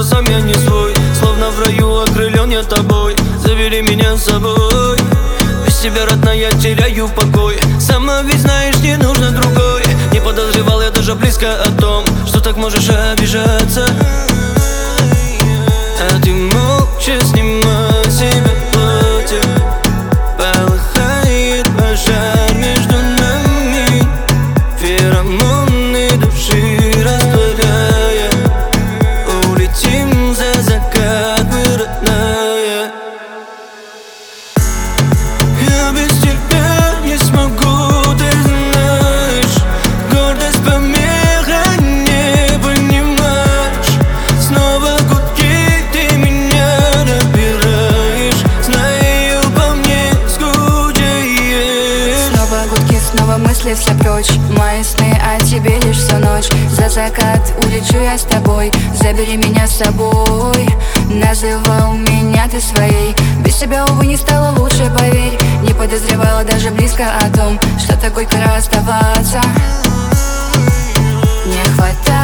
что сам я не свой. Словно в раю окрылен я тобой. Забери меня с собой. Без тебя, родная, я теряю покой. Сама ведь знаешь, не нужно другой. Не подозревал я даже близко о том, что так можешь обижаться. А ты молча снимай себе платье. Полыхает пожар между нами, феромоны души растворяя. Улетим за закат, мы, родная. Я без тебя не смогу, ты знаешь. Гордость помеха, не понимаешь. Снова гудки, ты меня набираешь. Знаю, по мне скучаешь. Снова гудки, снова мысли все прочь. Мои сны о тебе лишь всю ночь. За закат улечу я с тобой. Забери меня с собой. Называл меня ты своей. Без тебя, увы, не стало лучше, поверь. Не подозревала даже близко о том, что так горько расставаться. Не хватает